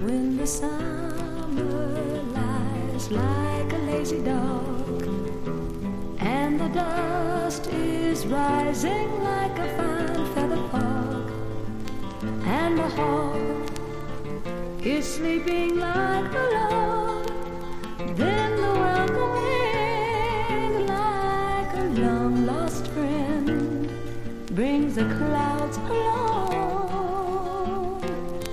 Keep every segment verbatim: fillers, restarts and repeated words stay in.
When the summer lies like a lazy dog, and the dust is rising like a fine feather fog, and the hawk is sleeping like the log, then the welcoming, like a long lost friend, brings the clouds along,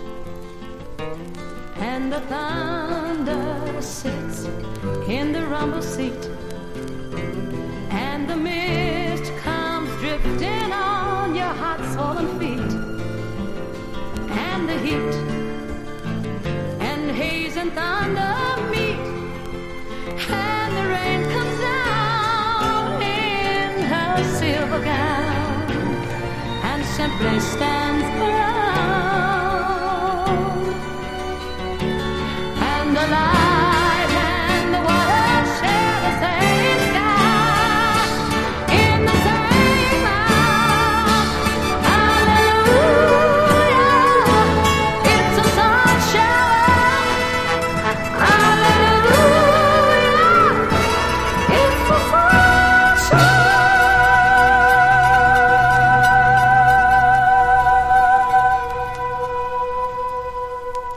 and the thunder sits in the rumble seat, and the mist comes drifting on your hot swollen feet, and the heat and haze and thunder meet, and the rain comes down in her silver gown and simply stands